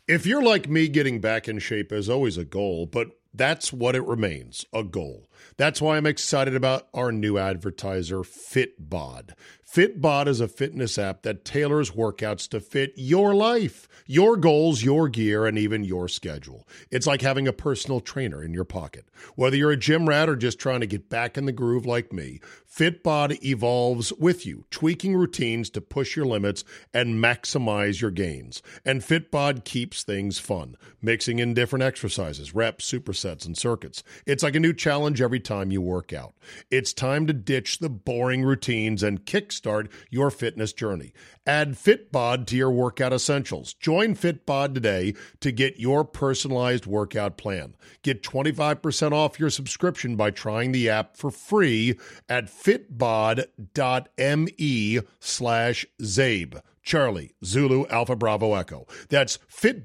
If you're like me, getting back in shape is always a goal, but that's what it remains, a goal. That's why I'm excited about our new advertiser, Fitbod. Fitbod is a fitness app that tailors workouts to fit your life, your goals, your gear, and even your schedule. It's like having a personal trainer in your pocket. Whether you're a gym rat or just trying to get back in the groove like me, Fitbod evolves with you, tweaking routines to push your limits and maximize your gains. And Fitbod keeps things fun, mixing in different exercises, reps, supersets, and circuits. It's like a new challenge every time you work out. It's time to ditch the boring routines and kickstart your fitness journey. Add Fitbod to your workout essentials. Join Fitbod today to get your personalized workout plan. Get 25% off your subscription by trying the app for free at fitbod.me/Zabe. Charlie, Zulu, Alpha, Bravo, Echo. That's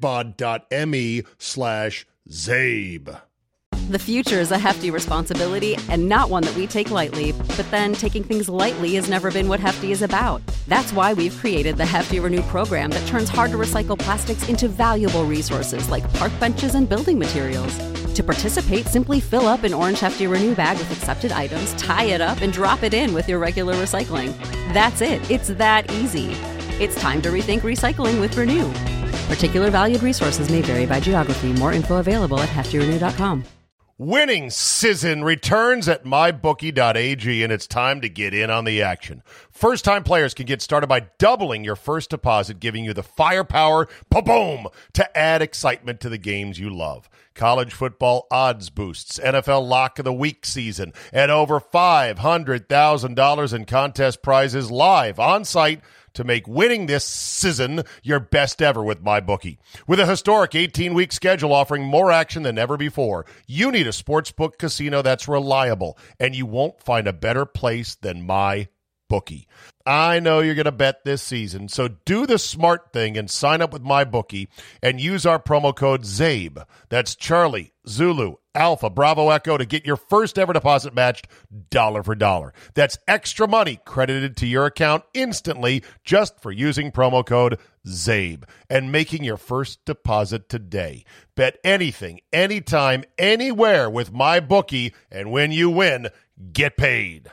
fitbod.me/Zabe. The future is a hefty responsibility and not one that we take lightly. But then taking things lightly has never been what Hefty is about. That's why we've created the Hefty Renew program that turns hard-to-recycle plastics into valuable resources like park benches and building materials. To participate, simply fill up an orange Hefty Renew bag with accepted items, tie it up, and drop it in with your regular recycling. That's it. It's that easy. It's time to rethink recycling with Renew. Particular valued resources may vary by geography. More info available at heftyrenew.com. Winning season returns at mybookie.ag, and it's time to get in on the action. First-time players can get started by doubling your first deposit, giving you the firepower, boom, to add excitement to the games you love. College football odds boosts, NFL Lock of the Week season, and over $500,000 in contest prizes live on site to make winning this season your best ever with MyBookie. With a historic 18-week schedule offering more action than ever before, you need a sportsbook casino that's reliable, and you won't find a better place than MyBookie. I know you're going to bet this season, so do the smart thing and sign up with MyBookie and use our promo code ZABE. That's Charlie, Zulu, Alpha, Bravo, Echo to get your first ever deposit matched dollar for dollar. That's extra money credited to your account instantly just for using promo code ZABE and making your first deposit today. Bet anything, anytime, anywhere with MyBookie, and when you win, get paid.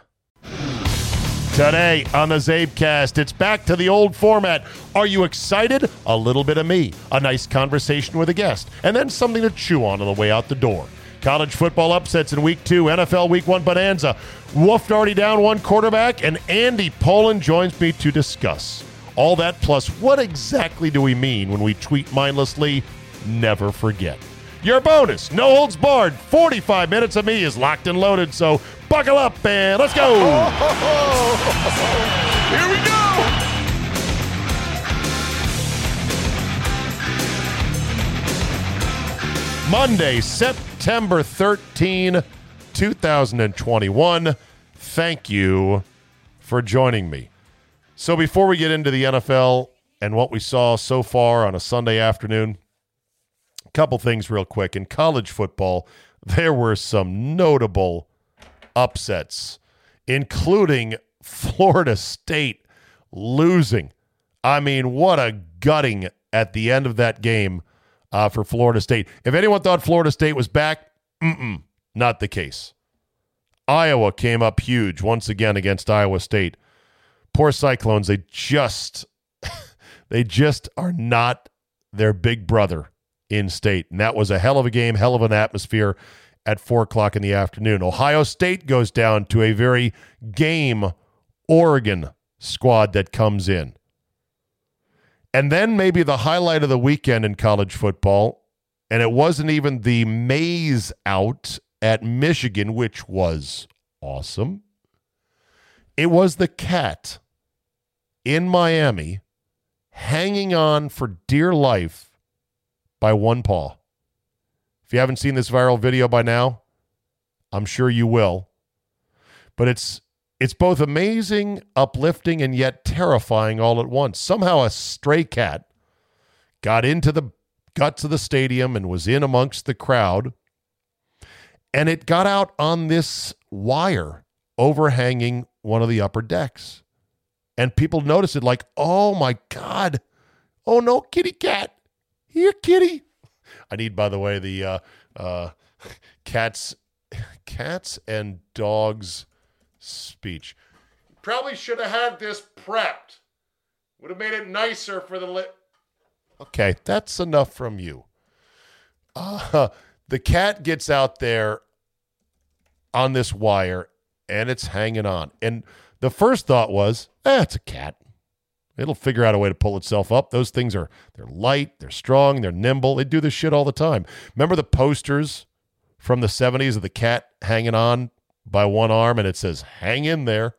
Today on the Zabecast, it's back to the old format. Are you excited? A little bit of me, a nice conversation with a guest, and then something to chew on the way out the door. College football upsets in Week 2, NFL Week 1 bonanza. Wolf already down one quarterback, and Andy Pollin joins me to discuss. All that plus what exactly do we mean when we tweet mindlessly, never forget. Your bonus, no holds barred, 45 minutes of me is locked and loaded, so buckle up and let's go. Here we go. Monday, September 13, 2021. Thank you for joining me. So before we get into the NFL and what we saw so far on a Sunday afternoon, a couple things real quick. In college football, there were some notable upsets, including Florida State losing. I mean, what a gutting at the end of that game for Florida State. If anyone thought Florida State was back, not the case. Iowa came up huge once again against Iowa State. Poor Cyclones, they just are not their big brother in state. And that was a hell of a game, hell of an atmosphere at 4 o'clock in the afternoon. Ohio State goes down to a very game Oregon squad that comes in. And then maybe the highlight of the weekend in college football, and it wasn't even the maze out at Michigan, which was awesome. It was the Cat in Miami hanging on for dear life by one paw. If you haven't seen this viral video by now, I'm sure you will. But it's both amazing, uplifting, and yet terrifying all at once. Somehow a stray cat got into the guts of the stadium and was in amongst the crowd, and it got out on this wire overhanging one of the upper decks. And people noticed it like, oh my God, oh no, kitty cat. Here, kitty. I need, by the way, the cats and dogs speech. Probably should have had this prepped. Would have made it nicer for the Okay, that's enough from you. The cat gets out there on this wire, and it's hanging on. And the first thought was, it's a cat. It'll figure out a way to pull itself up. Those things they're light, they're strong, they're nimble. They do this shit all the time. Remember the posters from the 70s of the cat hanging on by one arm, and it says, hang in there.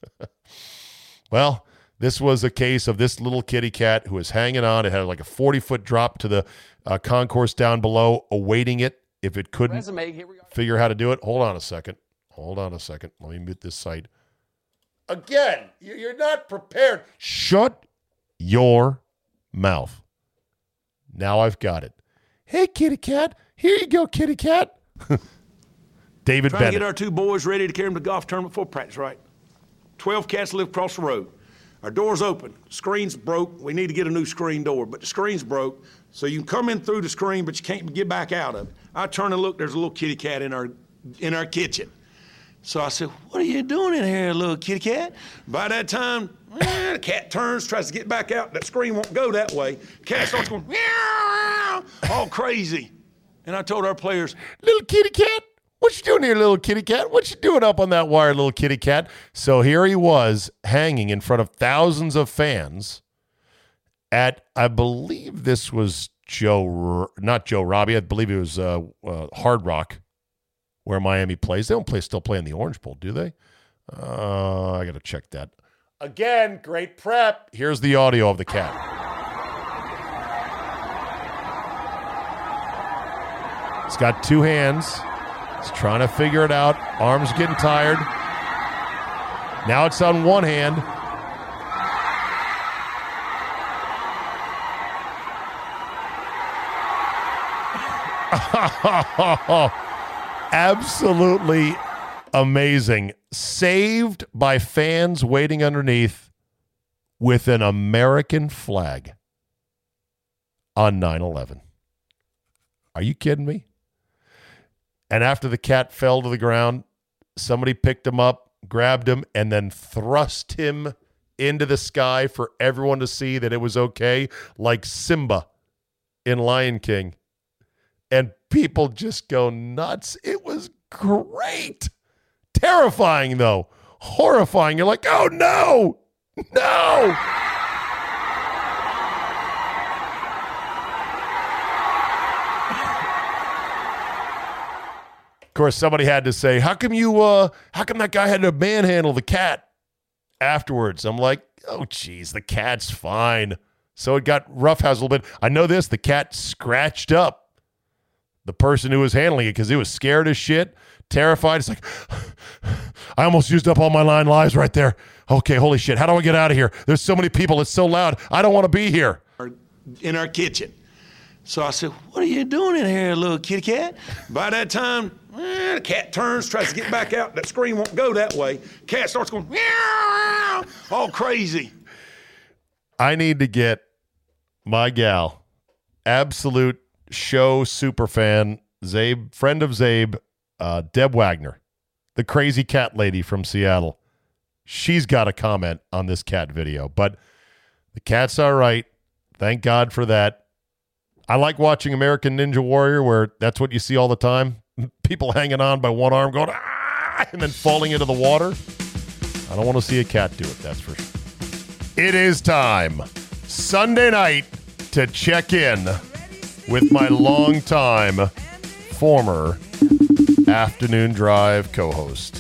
Well, this was a case of this little kitty cat who was hanging on. It had like a 40-foot drop to the concourse down below, awaiting it if it couldn't figure how to do it. Hold on a second. Let me mute this site. Again, you're not prepared. Shut your mouth. Now I've got it. Hey, kitty cat. Here you go, kitty cat. David Trying Bennett. to get our two boys ready to carry them to golf tournament before practice, right? 12 cats live across the road. Our door's open. Screen's broke. We need to get a new screen door, but the screen's broke, so you can come in through the screen, but you can't get back out of it. I turn and look, there's a little kitty cat in our kitchen. So I said, what are you doing in here, little kitty cat? By that time, the cat turns, tries to get back out. That screen won't go that way. Cat starts going, meow, all crazy. And I told our players, little kitty cat, what you doing here, little kitty cat? What you doing up on that wire, little kitty cat? So here he was hanging in front of thousands of fans at, I believe this was not Joe Robbie. I believe it was Hard Rock, where Miami plays. They don't still play in the Orange Bowl, do they? I got to check that. Again, great prep. Here's the audio of the cat. It's got two hands. He's trying to figure it out. Arms getting tired. Now it's on one hand. Absolutely amazing. Saved by fans waiting underneath with an American flag on 9/11. Are you kidding me? And after the cat fell to the ground, somebody picked him up, grabbed him, and then thrust him into the sky for everyone to see that it was okay, like Simba in Lion King. And people just go nuts. It was great. Terrifying, though. Horrifying. You're like, oh, no. No. Of course, somebody had to say, how come that guy had to manhandle the cat afterwards? I'm like, oh, geez, the cat's fine. So it got roughhoused a little bit. I know this. The cat scratched up the person who was handling it because he was scared as shit, terrified. It's like, I almost used up all my 9 lives right there. Okay, holy shit. How do I get out of here? There's so many people. It's so loud. I don't want to be here. In our kitchen. So I said, what are you doing in here, little kitty cat? By that time, the cat turns, tries to get back out. That screen won't go that way. Cat starts going, meow, all crazy. I need to get my gal, absolute show super fan, Zabe, friend of Zabe, Deb Wagner, the crazy cat lady from Seattle. She's got a comment on this cat video, but the cat's all right. Thank God for that. I like watching American Ninja Warrior, where that's what you see all the time. People hanging on by one arm going, ah, and then falling into the water. I don't want to see a cat do it, that's for sure. It is time, Sunday night, to check in with my longtime former afternoon drive co-host,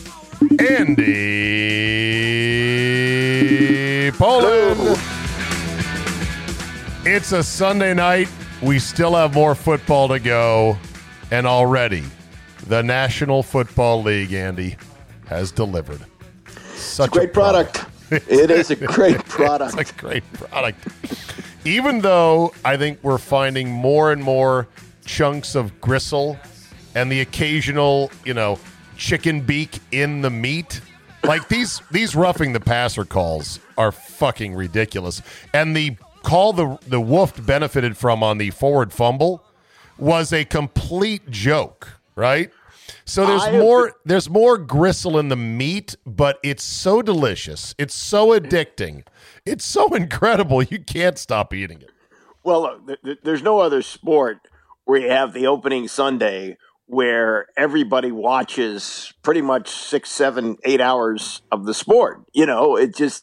Andy Poland. It's a Sunday night. We still have more football to go, and already the National Football League, Andy, has delivered. Such it's a great product. It is a great product. It's a great product. Even though I think we're finding more and more chunks of gristle and the occasional, chicken beak in the meat. Like these roughing the passer calls are fucking ridiculous. And the call the Wolf benefited from on the forward fumble was a complete joke, right? So there's more gristle in the meat, but it's so delicious. It's so addicting. It's so incredible. You can't stop eating it. Well, there's no other sport where you have the opening Sunday where everybody watches pretty much 6, 7, 8 hours of the sport. You know,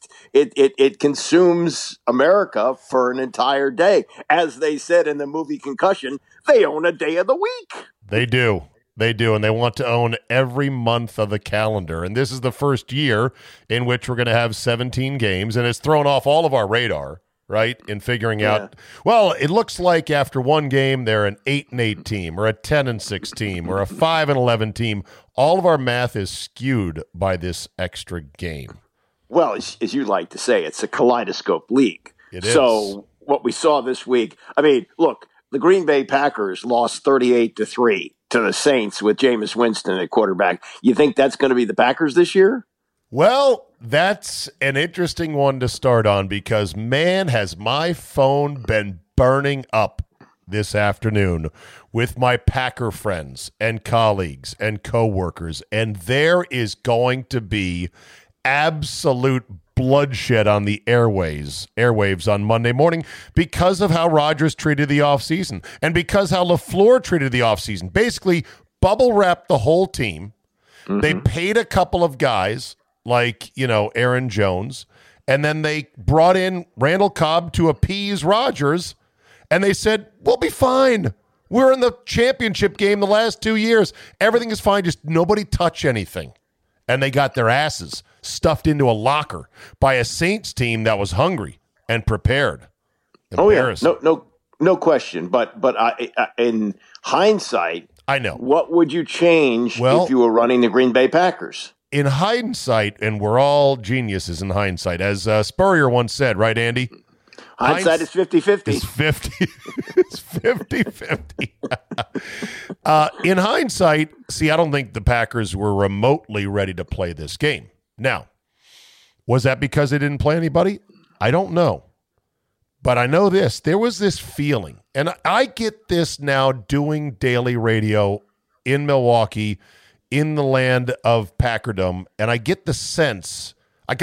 it consumes America for an entire day. As they said in the movie Concussion, they own a day of the week. They do. They do, and they want to own every month of the calendar. And this is the first year in which we're going to have 17 games, and it's thrown off all of our radar, right, in figuring out, well, it looks like after one game they're an 8-8 team or a 10-6 team or a 5-11 team. All of our math is skewed by this extra game. Well, as you like to say, it's a kaleidoscope league. It is. So what we saw this week, I mean, look, the Green Bay Packers lost 38-3 to the Saints with Jameis Winston at quarterback. You think that's going to be the Packers this year? Well, that's an interesting one to start on because, man, has my phone been burning up this afternoon with my Packer friends and colleagues and coworkers, and there is going to be absolute bloodshed on the airwaves on Monday morning because of how Rodgers treated the offseason and because how LaFleur treated the offseason. Basically, bubble wrapped the whole team. Mm-hmm. They paid a couple of guys like, Aaron Jones, and then they brought in Randall Cobb to appease Rodgers, and they said, we'll be fine. We're in the championship game the last 2 years. Everything is fine. Just nobody touch anything. And they got their asses stuffed into a locker by a Saints team that was hungry and prepared. Oh yeah, no question. But in hindsight, I know. What would you change if you were running the Green Bay Packers? In hindsight, and we're all geniuses in hindsight, as Spurrier once said, right, Andy? Hindsight is 50-50. It's 50-50. In hindsight, I don't think the Packers were remotely ready to play this game. Now, was that because they didn't play anybody? I don't know. But I know this. There was this feeling, and I get this now doing daily radio in Milwaukee, in the land of Packerdom, and I got the sense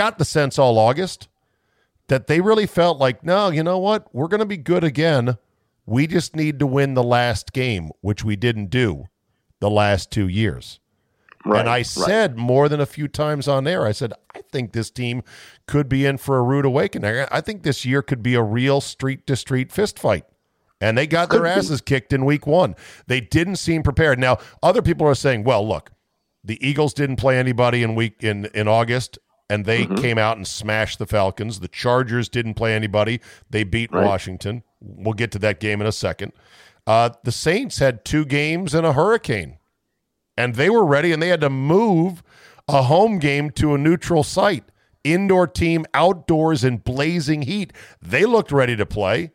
all August, that they really felt like, no, you know what? We're going to be good again. We just need to win the last game, which we didn't do the last 2 years. Right, and I said more than a few times on air, I said, I think this team could be in for a rude awakening. I think this year could be a real street-to-street fist fight. And they got their asses kicked in week one. They didn't seem prepared. Now, other people are saying, well, look, the Eagles didn't play anybody in August, and they came out and smashed the Falcons. The Chargers didn't play anybody. They beat Washington. We'll get to that game in a second. The Saints had 2 games and a hurricane, and they were ready, and they had to move a home game to a neutral site. Indoor team, outdoors in blazing heat. They looked ready to play.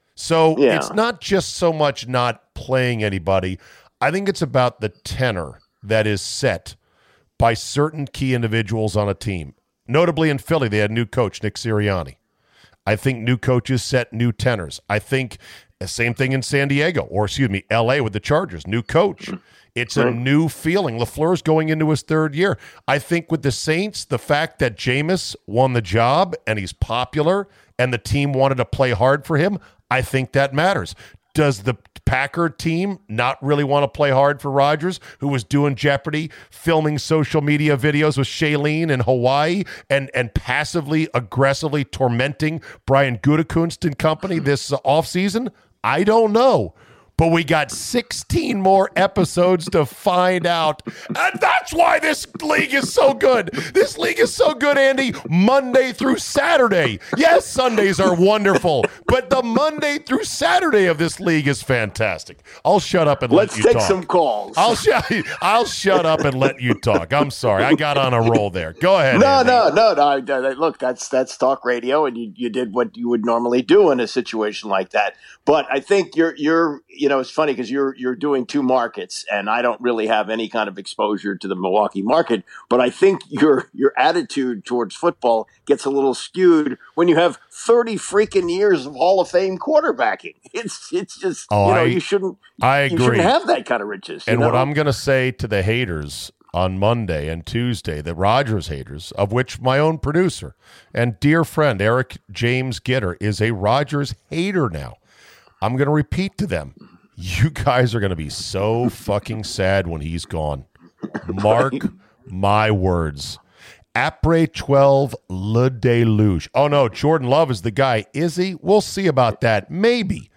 So it's not just so much not playing anybody. I think it's about the tenor that is set by certain key individuals on a team. Notably in Philly, they had new coach, Nick Sirianni. I think new coaches set new tenors. I think the same thing in San Diego, or L.A. with the Chargers, new coach. It's a new feeling. LaFleur's going into his 3rd year. I think with the Saints, the fact that Jameis won the job and he's popular and the team wanted to play hard for him, I think that matters. Does the Packer team not really want to play hard for Rodgers, who was doing Jeopardy, filming social media videos with Shailene in Hawaii, and passively, aggressively tormenting Brian Gutekunst and company this offseason? I don't know. But we got 16 more episodes to find out. And that's why this league is so good. This league is so good, Andy, Monday through Saturday. Yes, Sundays are wonderful, but the Monday through Saturday of this league is fantastic. I'll shut up and let you talk. Let's take some calls. I'll shut up and let you talk. I'm sorry. I got on a roll there. Go ahead, Andy. No. Look, that's talk radio, and you did what you would normally do in a situation like that. But I think you're it's funny because you're doing two markets, and I don't really have any kind of exposure to the Milwaukee market. But I think your attitude towards football gets a little skewed when you have 30 freaking years of Hall of Fame quarterbacking. It's just you shouldn't. I agree. You shouldn't have that kind of riches. And what I'm going to say to the haters on Monday and Tuesday, the Rodgers haters, of which my own producer and dear friend Eric James Gitter is a Rodgers hater now. I'm going to repeat to them, you guys are going to be so fucking sad when he's gone. Mark my words. Après 12, le deluge. Oh, no, Jordan Love is the guy. Is he? We'll see about that. Maybe.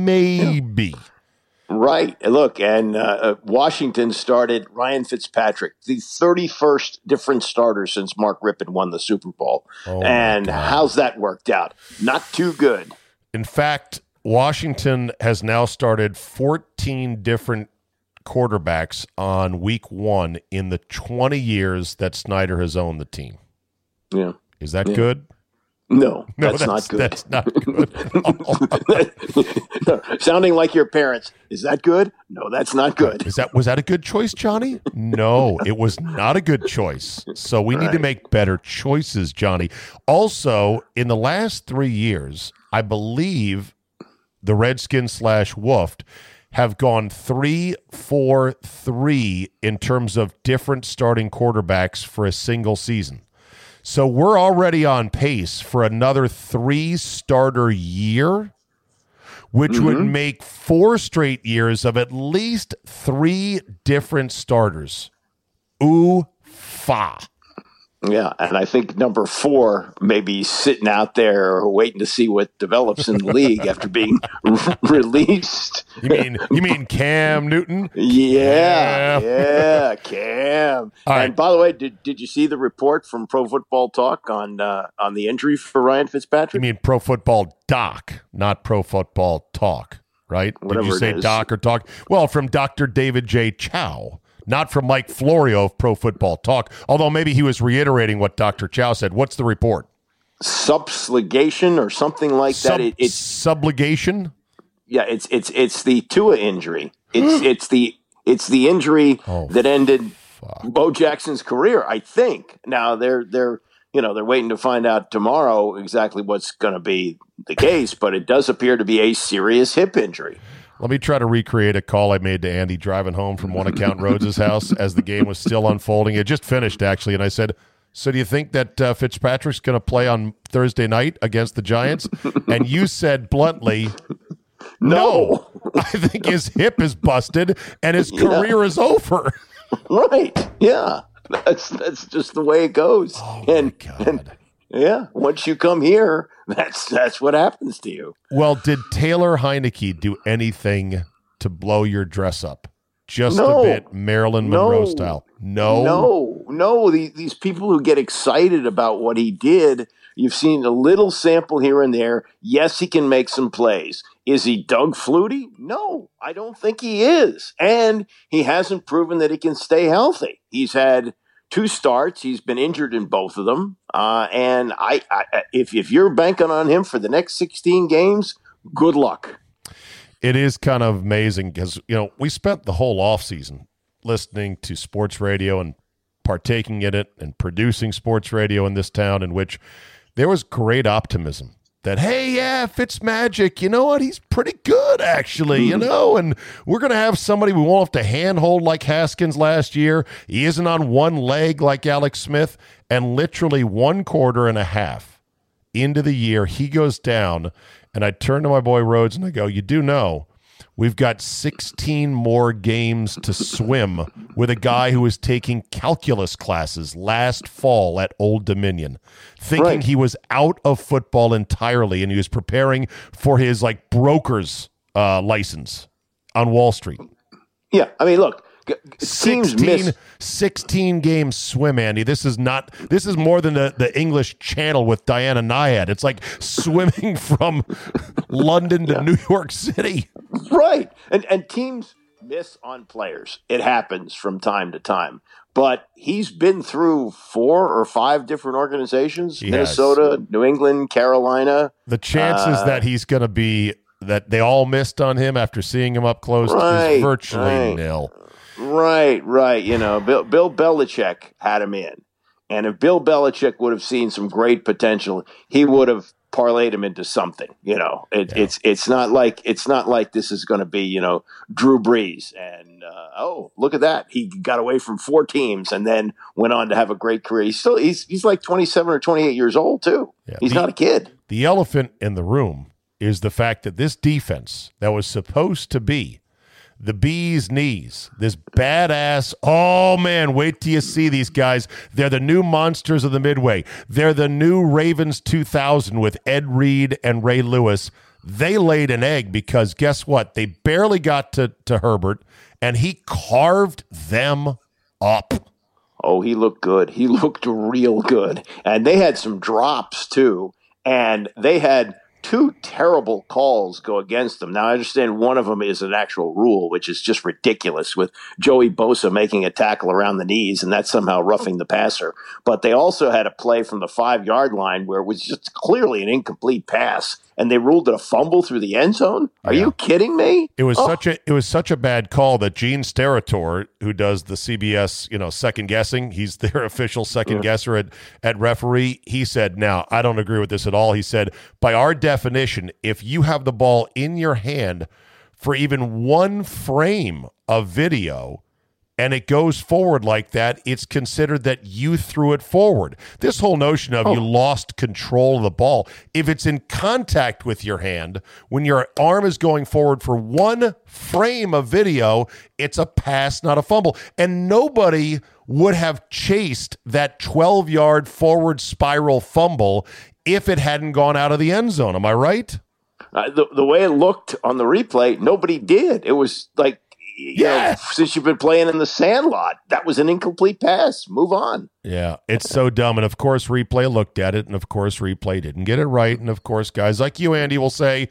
Right. Look, and Washington started Ryan Fitzpatrick, the 31st different starter since Mark Rippon won the Super Bowl. Oh, and how's that worked out? Not too good. In fact, Washington has now started 14 different quarterbacks on week 1 in the 20 years that Snyder has owned the team. Yeah. Is that good? No, that's not good. That's not good. No, sounding like your parents. Is that good? No, that's not good. Was that a good choice, Johnny? No, it was not a good choice. So we need to make better choices, Johnny. Also, in the last 3 years, I believe the Redskins / Woofed have gone 3-4-3 in terms of different starting quarterbacks for a single season. So we're already on pace for another 3-starter year, which would make 4 straight years of at least 3 different starters. Ooh-fa. Yeah, and I think number 4 may be sitting out there waiting to see what develops in the league after being released. You mean Cam Newton? Yeah, Cam. All right. And by the way, did you see the report from Pro Football Talk on the injury for Ryan Fitzpatrick? You mean Pro Football Doc, not Pro Football Talk, right? Whatever Did you say it is. Doc or Talk? Well, from Dr. David J. Chow. Not from Mike Florio of Pro Football Talk, although maybe he was reiterating what Dr. Chow said. What's the report? Subsligation or something like that. It's subligation? Yeah, it's the Tua injury. It's the injury that ended Bo Jackson's career, I think. Now they're waiting to find out tomorrow exactly what's going to be the case, but it does appear to be a serious hip injury. Let me try to recreate a call I made to Andy driving home from One Account Rhodes' house as the game was still unfolding. It just finished, actually, and I said, so do you think that Fitzpatrick's going to play on Thursday night against the Giants? And you said bluntly, no. I think his hip is busted and his career is over. Right, yeah. That's just the way it goes. Oh, and my God. Yeah, once you come here, that's what happens to you. Well, did Taylor Heineke do anything to blow your dress up? Just No. a bit, Marilyn Monroe style. No. These people who get excited about what he did, you've seen a little sample here and there. Yes, he can make some plays. Is he Doug Flutie? No, I don't think he is. And he hasn't proven that he can stay healthy. He's had 2 starts. He's been injured in both of them. And if you're banking on him for the next 16 games, good luck. It is kind of amazing because, we spent the whole offseason listening to sports radio and partaking in it and producing sports radio in this town in which there was great optimism that, hey, yeah, Fitzmagic, you know what? He's pretty good, actually, and we're going to have somebody we won't have to handhold like Haskins last year. He isn't on one leg like Alex Smith, and literally 1 quarter and a half into the year, he goes down, and I turn to my boy Rhodes and I go, you do know we've got 16 more games to swim with a guy who was taking calculus classes last fall at Old Dominion, thinking he was out of football entirely, and he was preparing for his broker's license on Wall Street. Yeah, I mean, look, teams miss 16 games swim, Andy. This is more than the English Channel with Diana Nyad. It's like swimming from London to New York City. Right. And teams miss on players. It happens from time to time. But he's been through 4 or 5 different organizations, Minnesota, New England, Carolina. The chances that he's going to be that they all missed on him after seeing him up close is virtually nil. Right. Bill Belichick had him in. And if Bill Belichick would have seen some great potential, he would have parlayed him into something. It's not like this is going to be, Drew Brees. And, look at that. He got away from 4 teams and then went on to have a great career. He's like 27 or 28 years old, too. Yeah, he's not a kid. The elephant in the room is the fact that this defense that was supposed to be the bee's knees, this badass, oh man, wait till you see these guys. They're the new monsters of the Midway. They're the new Ravens 2000 with Ed Reed and Ray Lewis. They laid an egg because guess what? They barely got to Herbert, and he carved them up. Oh, he looked good. He looked real good. And they had some drops, too. And they had 2 terrible calls go against them. Now, I understand one of them is an actual rule, which is just ridiculous, with Joey Bosa making a tackle around the knees, and that's somehow roughing the passer. But they also had a play from the 5-yard line where it was just clearly an incomplete pass, and they ruled it a fumble through the end zone. Are you kidding me? It was such a bad call that Gene Steratore, who does the CBS, second guessing, he's their official second guesser at referee. He said, "Now, I don't agree with this at all." He said, "By our definition, if you have the ball in your hand for even 1 frame of video and it goes forward like that, it's considered that you threw it forward." This whole notion of you lost control of the ball, if it's in contact with your hand, when your arm is going forward for 1 frame of video, it's a pass, not a fumble. And nobody would have chased that 12-yard forward spiral fumble if it hadn't gone out of the end zone. Am I right? The way it looked on the replay, nobody did. It was like, since you've been playing in the Sandlot, that was an incomplete pass. Move on. Yeah, it's so dumb. And, of course, replay looked at it, and, of course, replay didn't get it right. And, of course, guys like you, Andy, will say,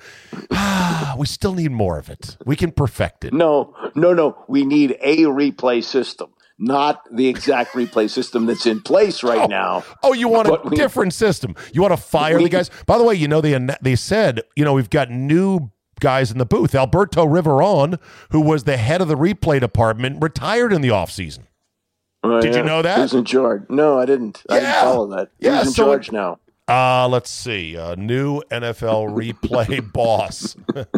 we still need more of it. We can perfect it. No. We need a replay system, not the exact replay system that's in place right now. Oh, you want a different system. You want to fire the guys. By the way, they said, we've got new guys in the booth. Alberto Riveron, who was the head of the replay department, retired in the offseason. Did you know that? Who's in charge? No, I didn't. I didn't follow that. Who's in charge now? Let's see. New NFL replay boss.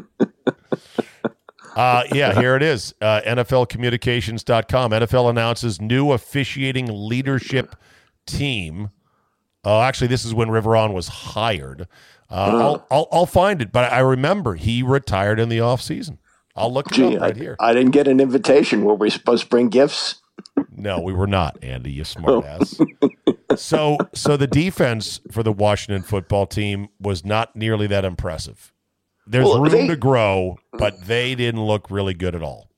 Here it is. NFLcommunications.com. NFL announces new officiating leadership team. Actually, this is when Riveron was hired. I'll find it, but I remember he retired in the offseason. I'll look it up right here. I didn't get an invitation. Were we supposed to bring gifts? No, we were not, Andy, you smart ass. So the defense for the Washington football team was not nearly that impressive. There's room to grow, but they didn't look really good at all.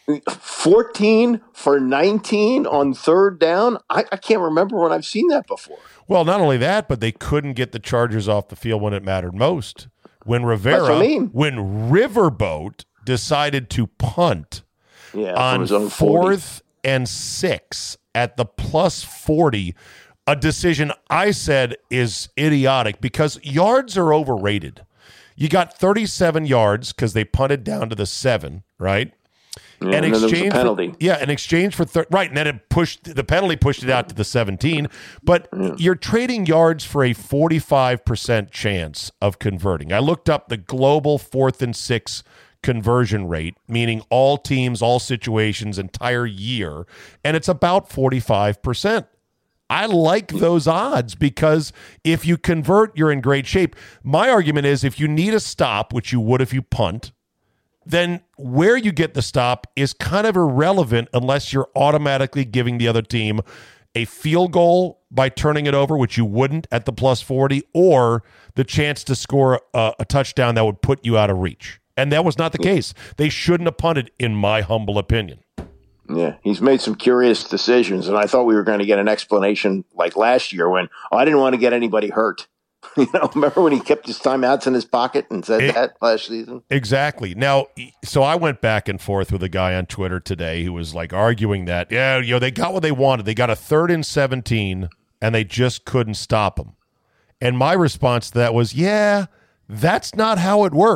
14 for 19 on 3rd down? I can't remember when I've seen that before. Well, not only that, but they couldn't get the Chargers off the field when it mattered most. When when Riverboat decided to punt on 4th and 6 at the +40, a decision I said is idiotic because yards are overrated. You got 37 yards because they punted down to the 7, right? Yeah, in exchange for penalty. In exchange for right, and then the penalty pushed it out to the 17. But you're trading yards for a 45% chance of converting. I looked up the global 4th and 6 conversion rate, meaning all teams, all situations, entire year, and it's about 45%. I like those odds because if you convert, you're in great shape. My argument is if you need a stop, which you would if you punt, then where you get the stop is kind of irrelevant unless you're automatically giving the other team a field goal by turning it over, which you wouldn't at the +40, or the chance to score a touchdown that would put you out of reach. And that was not the case. They shouldn't have punted, in my humble opinion. Yeah, he's made some curious decisions, and I thought we were going to get an explanation like last year when I didn't want to get anybody hurt. Remember when he kept his timeouts in his pocket and said that last season? Exactly. Now, so I went back and forth with a guy on Twitter today who was like arguing that, they got what they wanted. They got a 3rd and 17, and they just couldn't stop them. And my response to that was, that's not how it works.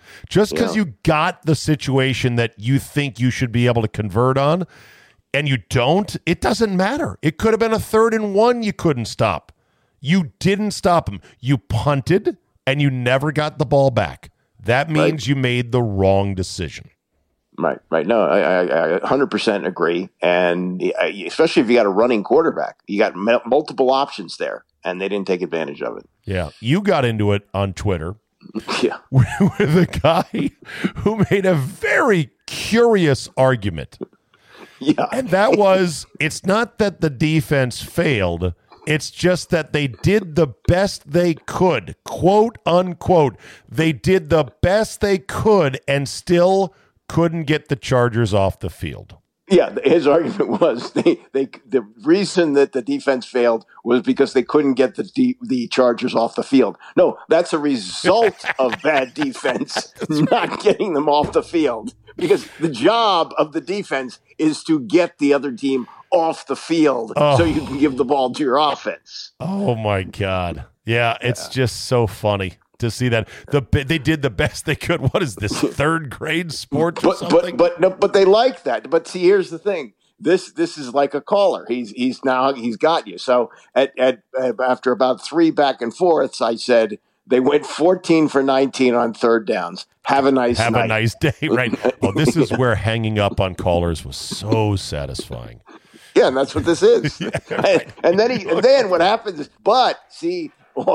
Just because you got the situation that you think you should be able to convert on and you don't, it doesn't matter. It could have been a 3rd and 1 you couldn't stop. You didn't stop him. You punted and you never got the ball back. That means you made the wrong decision. Right. No, I 100% agree. And especially if you got a running quarterback, you got multiple options there, and they didn't take advantage of it. Yeah. You got into it on Twitter Yeah. with a guy who made a very curious argument. Yeah. And that was, it's not that the defense failed. It's just that they did the best they could, quote unquote. They did the best they could and still couldn't get the Chargers off the field. Yeah, his argument was the reason that the defense failed was because they couldn't get the Chargers off the field. No, that's a result of bad defense not getting them off the field, because the job of the defense is to get the other team off the field so you can give the ball to your offense. Oh, my God. Yeah, it's just so funny to see that they did the best they could. What is this, 3rd grade sports or something? But they like that. But see, here's the thing. This is like a caller. He's got you. So after about 3 back and forths, I said they went 14 for 19 on 3rd downs. Have a nice night. A nice day, right? Oh, this is where hanging up on callers was so satisfying. Yeah, and that's what this is. Yeah, right. and then what happens is, but see,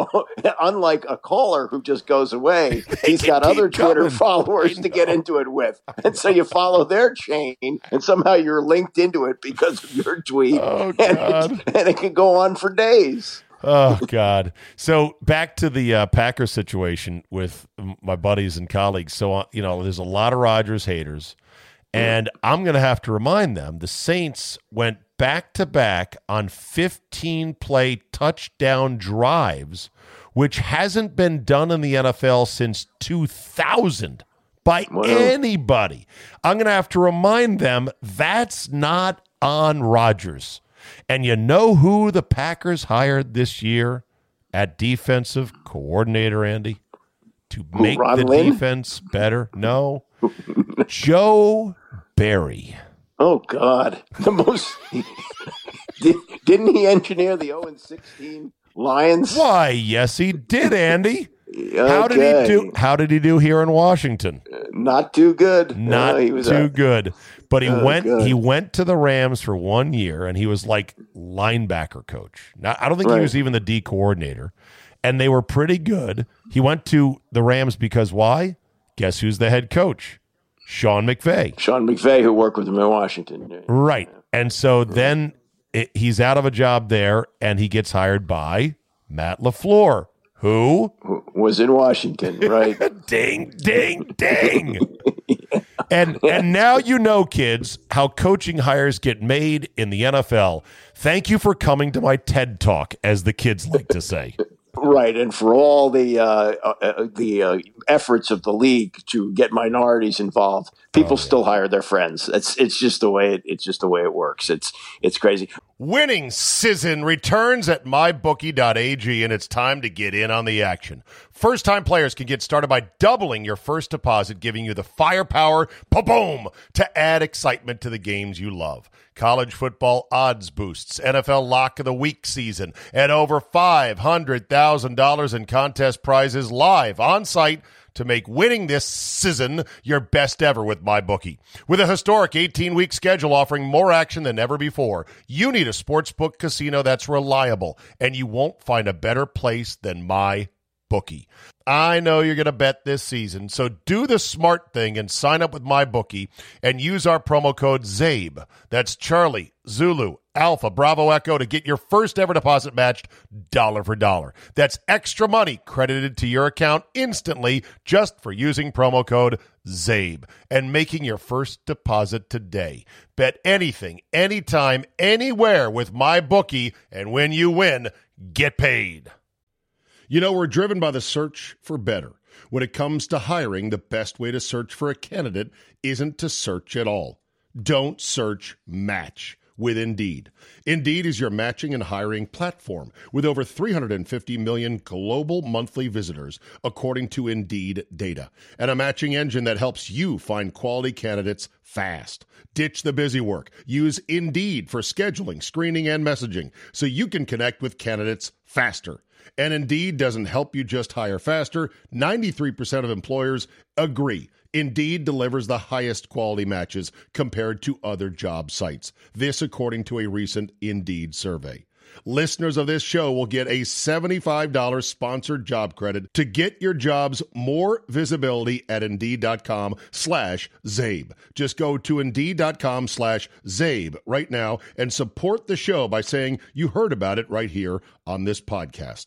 unlike a caller who just goes away, he's got other Twitter followers to get into it with. And so you follow their chain, and somehow you're linked into it because of your tweet. Oh, God. And it can go on for days. Oh, God. So back to the Packers situation with my buddies and colleagues. So, there's a lot of Rodgers haters. And I'm going to have to remind them, the Saints went back-to-back on 15-play touchdown drives, which hasn't been done in the NFL since 2000 by anybody. I'm going to have to remind them that's not on Rodgers. And you know who the Packers hired this year at defensive coordinator, Andy? To make the defense better? No. Joe Barry. Oh, God. Didn't he engineer the 0-16 Lions? Why, yes, he did, Andy. Okay. How did he do here in Washington? Not too good. Not too good. But he went to the Rams for 1 year, and he was like linebacker coach. Now, I don't think he was even the D coordinator. And they were pretty good. He went to the Rams because why? Guess who's the head coach? Sean McVay. Sean McVay, who worked with him in Washington. Right. And so then he's out of a job there, and he gets hired by Matt LaFleur, who was in Washington, right? Ding, ding, ding. And now you know, kids, how coaching hires get made in the NFL. Thank you for coming to my TED Talk, as the kids like to say. Right, and for all the efforts of the league to get minorities involved, people still hire their friends. It's just the way it works. It's crazy. Winning season returns at mybookie.ag, and it's time to get in on the action. First-time players can get started by doubling your first deposit, giving you the firepower, boom, to add excitement to the games you love. College football odds boosts, NFL Lock of the Week season, and over $500,000 in contest prizes live on site to make winning this season your best ever with MyBookie. With a historic 18-week schedule offering more action than ever before, you need a sportsbook casino that's reliable, and you won't find a better place than MyBookie. I know you're going to bet this season, so do the smart thing and sign up with MyBookie and use our promo code ZABE. That's Charlie, Zulu, Alpha, Bravo, Echo to get your first ever deposit matched dollar for dollar. That's extra money credited to your account instantly just for using promo code ZABE and making your first deposit today. Bet anything, anytime, anywhere with MyBookie, and when you win, get paid. You know, we're driven by the search for better. When it comes to hiring, the best way to search for a candidate isn't to search at all. Don't search, match with Indeed. Indeed is your matching and hiring platform with over 350 million global monthly visitors, according to Indeed data, and a matching engine that helps you find quality candidates fast. Ditch the busy work. Use Indeed for scheduling, screening, and messaging so you can connect with candidates faster. And Indeed doesn't help you just hire faster. 93% of employers agree. Indeed delivers the highest quality matches compared to other job sites. This according to a recent Indeed survey. Listeners of this show will get a $75 sponsored job credit to get your jobs more visibility at Indeed.com/Zabe. Just go to Indeed.com/Zabe right now and support the show by saying you heard about it right here on this podcast.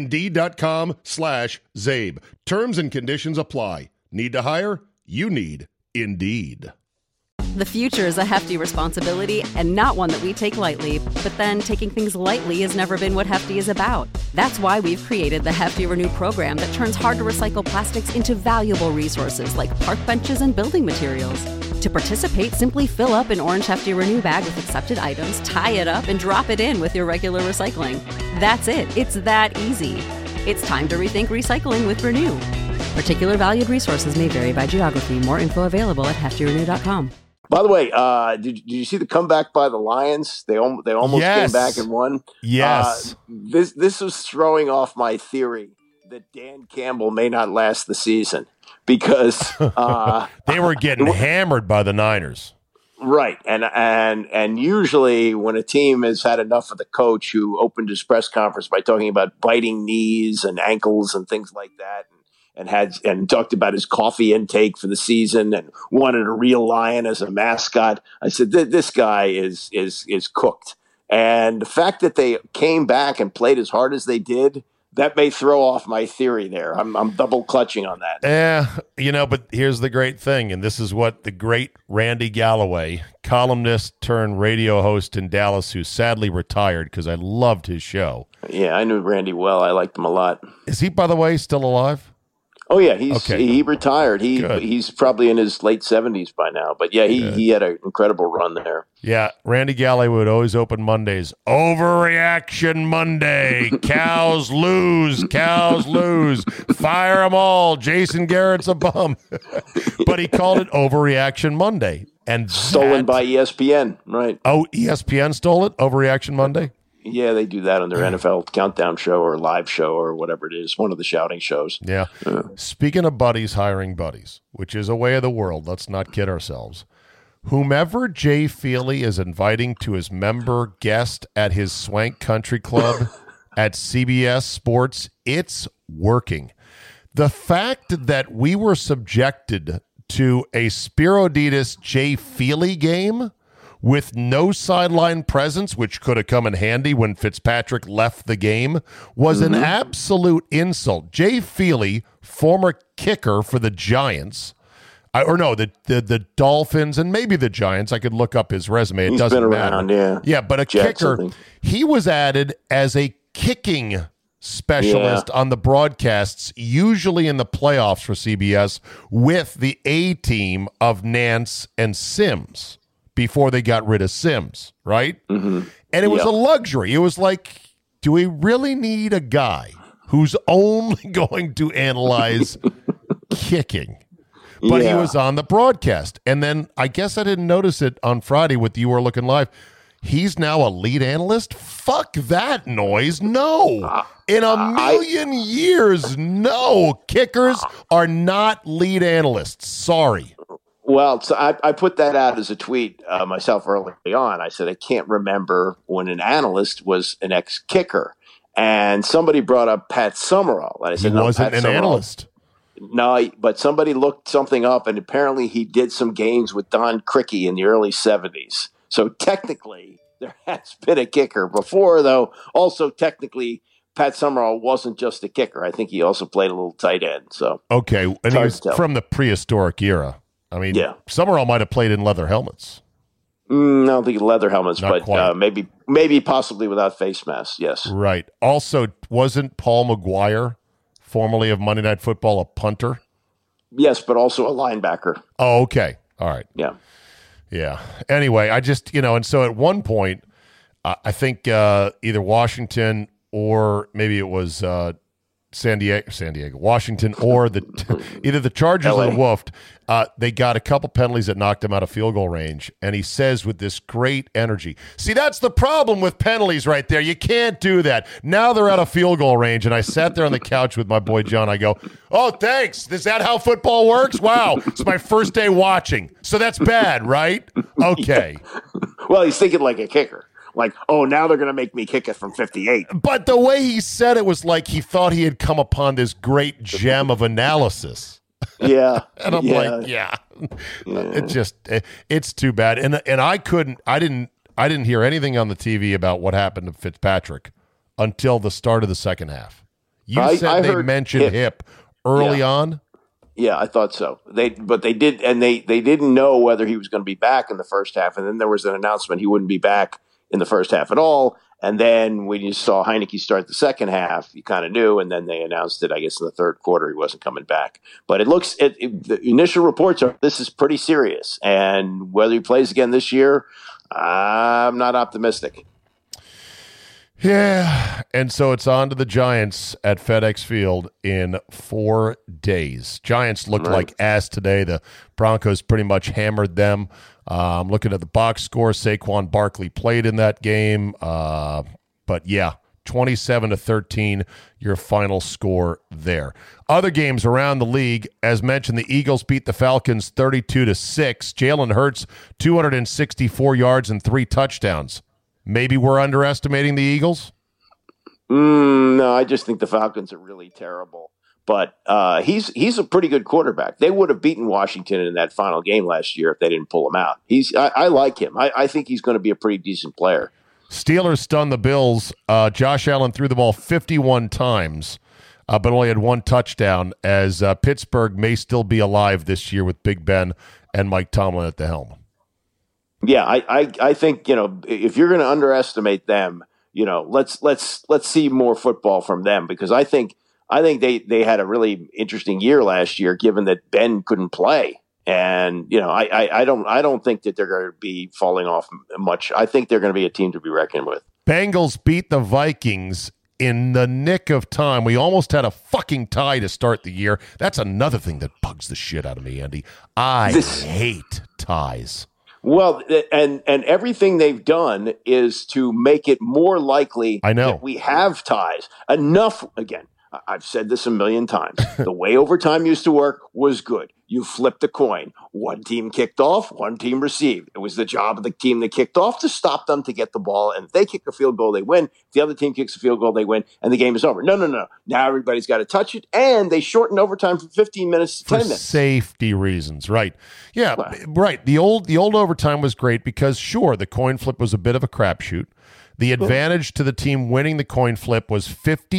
Indeed.com/Zabe. Terms and conditions apply. Need to hire? You need Indeed. The future is a hefty responsibility and not one that we take lightly. But then taking things lightly has never been what Hefty is about. That's why we've created the Hefty Renew program that turns hard-to-recycle plastics into valuable resources like park benches and building materials. To participate, simply fill up an orange Hefty Renew bag with accepted items, tie it up, and drop it in with your regular recycling. That's it. It's that easy. It's time to rethink recycling with Renew. Particular valued resources may vary by geography. More info available at heftyrenew.com. By the way, did you see the comeback by the Lions? They almost came back and won. Yes. This was throwing off my theory that Dan Campbell may not last the season because they were getting hammered by the Niners. Right, and usually when a team has had enough of the coach who opened his press conference by talking about biting knees and ankles and things like that, and talked about his coffee intake for the season and wanted a real lion as a mascot. I said, this guy is cooked. And the fact that they came back and played as hard as they did, that may throw off my theory there. I'm double clutching on that. But here's the great thing, and this is what the great Randy Galloway, columnist turned radio host in Dallas, who sadly retired because I loved his show. Yeah, I knew Randy well. I liked him a lot. Is he, by the way, still alive? Oh yeah, he retired. He's probably in his late 70s by now. But yeah, he had an incredible run there. Yeah, Randy Galloway would always open Mondays. Overreaction Monday. Cows lose. Fire them all. Jason Garrett's a bum. But he called it Overreaction Monday. And stolen by ESPN, right? Oh, ESPN stole it? Overreaction Monday? Yeah, they do that on their NFL countdown show or live show or whatever it is, one of the shouting shows. Yeah. Speaking of buddies hiring buddies, which is a way of the world, let's not kid ourselves. Whomever Jay Feely is inviting to his member guest at his Swank Country Club at CBS Sports, it's working. The fact that we were subjected to a Spiroditas Jay Feely game with no sideline presence, which could have come in handy when Fitzpatrick left the game, was an absolute insult. Jay Feely, former kicker for the Giants, the Dolphins and maybe the Giants. I could look up his resume. It doesn't matter. Yeah, but a Jets, kicker. He was added as a kicking specialist on the broadcasts, usually in the playoffs for CBS, with the A team of Nance and Sims, before they got rid of Sims, right? Mm-hmm. And it was a luxury. It was like, do we really need a guy who's only going to analyze kicking? But he was on the broadcast. And then I guess I didn't notice it on Friday with You Were Looking Live. He's now a lead analyst? Fuck that noise. No. In a million years, no. Kickers are not lead analysts. Sorry. Well, so I put that out as a tweet myself early on. I said, I can't remember when an analyst was an ex-kicker. And somebody brought up Pat Summerall. And I said, he wasn't an analyst. No, but somebody looked something up, and apparently he did some games with Don Criqui in the early 70s. So technically, there has been a kicker before, though. Also, technically, Pat Summerall wasn't just a kicker. I think he also played a little tight end. So okay, and he was from the prehistoric era. I mean, Summerall might have played in leather helmets. I don't think leather helmets, but maybe possibly without face masks, yes. Right. Also, wasn't Paul McGuire, formerly of Monday Night Football, a punter? Yes, but also a linebacker. Oh, okay. All right. Yeah. Yeah. Anyway, I just, and so at one point, I think either Washington or maybe it was San Diego, Washington, or either the Chargers or the Wolf, they got a couple penalties that knocked him out of field goal range. And he says with this great energy, see, that's the problem with penalties right there. You can't do that. Now they're out of field goal range. And I sat there on the couch with my boy John. I go, oh, thanks. Is that how football works? Wow. It's my first day watching. So that's bad, right? Okay. Well, he's thinking like a kicker. Like, oh, now they're going to make me kick it from 58. But the way he said it was like he thought he had come upon this great gem of analysis. Yeah. And I'm like, it's too bad. And I didn't hear anything on the TV about what happened to Fitzpatrick until the start of the second half. You said they mentioned hip early on? Yeah, I thought so. They didn't know whether he was going to be back in the first half. And then there was an announcement he wouldn't be back in the first half at all. And then when you saw Heineke start the second half, you kind of knew. And then they announced it, I guess, in the third quarter, he wasn't coming back. But the initial reports are this is pretty serious. And whether he plays again this year, I'm not optimistic. Yeah. And so it's on to the Giants at FedEx Field in 4 days. Giants looked like ass today. The Broncos pretty much hammered them. I'm looking at the box score. Saquon Barkley played in that game. But yeah, 27-13, your final score there. Other games around the league, as mentioned, the Eagles beat the Falcons 32-6. Jalen Hurts, 264 yards and 3 touchdowns. Maybe we're underestimating the Eagles? No, I just think the Falcons are really terrible. But he's a pretty good quarterback. They would have beaten Washington in that final game last year if they didn't pull him out. I like him. I think he's going to be a pretty decent player. Steelers stunned the Bills. Josh Allen threw the ball 51 times, but only had 1 touchdown, as Pittsburgh may still be alive this year with Big Ben and Mike Tomlin at the helm. Yeah, I think, if you're going to underestimate them, let's see more football from them, because I think they had a really interesting year last year, given that Ben couldn't play. And, I don't think that they're going to be falling off much. I think they're going to be a team to be reckoned with. Bengals beat the Vikings in the nick of time. We almost had a fucking tie to start the year. That's another thing that bugs the shit out of me, Andy. I hate ties. Well, and everything they've done is to make it more likely that we have ties. Enough, again, I've said this a million times. The way overtime used to work was good. You flipped a coin. One team kicked off, one team received. It was the job of the team that kicked off to stop them to get the ball. And if they kick a field goal, they win. If the other team kicks a field goal, they win. And the game is over. No. Now everybody's got to touch it. And they shortened overtime from 15 minutes to 10 minutes. For safety reasons, right. Yeah, right. The old overtime was great because, sure, the coin flip was a bit of a crapshoot. The advantage to the team winning the coin flip was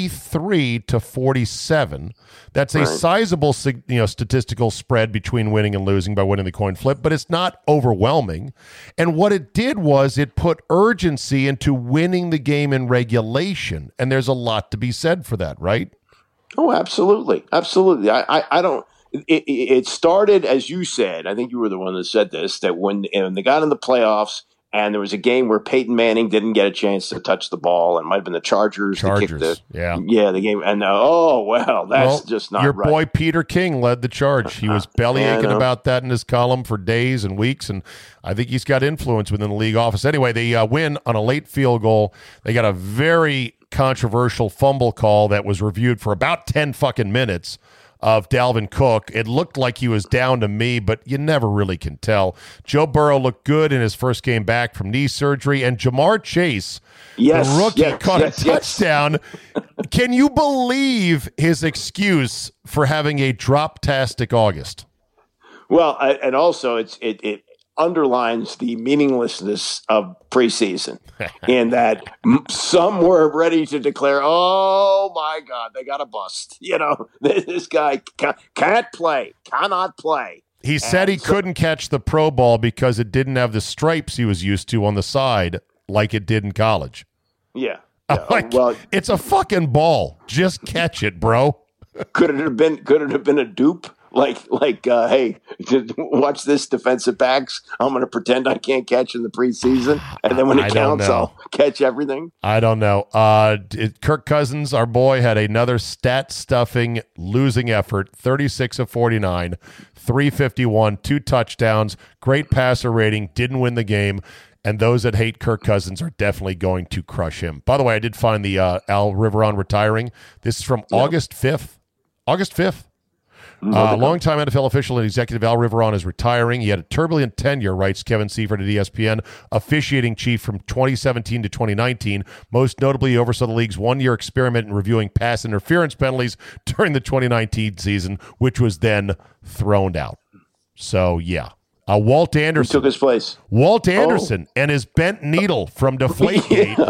53-47. That's a sizable, statistical spread between winning and losing by winning the coin flip, but it's not overwhelming. And what it did was it put urgency into winning the game in regulation, and there's a lot to be said for that, right? Oh, absolutely, absolutely. I don't. It started, as you said. I think you were the one that said this. That when they got in the playoffs. And there was a game where Peyton Manning didn't get a chance to touch the ball, and it might have been the Chargers. The game. And that's just not right. Your boy Peter King led the charge. He was bellyaching about that in his column for days and weeks, and I think he's got influence within the league office. Anyway, they win on a late field goal. They got a very controversial fumble call that was reviewed for about 10 fucking minutes of Dalvin Cook. It looked like he was down to me, but you never really can tell. Joe Burrow looked good in his first game back from knee surgery, and Jamar Chase, the rookie, caught a touchdown. Can you believe his excuse for having a drop-tastic August? Well, and also it underlines the meaninglessness of preseason in that some were ready to declare, oh my God, they got a bust. This guy cannot play. He said he couldn't catch the pro ball because it didn't have the stripes he was used to on the side like it did in college. Yeah. It's a fucking ball. Just catch it, bro. Could it have been a dupe? Hey, watch this defensive backs. I'm going to pretend I can't catch in the preseason, and then when it counts, I'll catch everything. I don't know. Kirk Cousins, our boy, had another stat-stuffing losing effort, 36 of 49, 351, 2 touchdowns, great passer rating, didn't win the game, and those that hate Kirk Cousins are definitely going to crush him. By the way, I did find the Al Riveron retiring. This is from August 5th. August 5th. Longtime NFL official and executive Al Riveron is retiring. He had a turbulent tenure, writes Kevin Seifert at ESPN, officiating chief from 2017 to 2019. Most notably, he oversaw the league's one-year experiment in reviewing pass interference penalties during the 2019 season, which was then thrown out. So, yeah. Walt Anderson. Who took his place? Walt Anderson and his bent needle from Deflategate.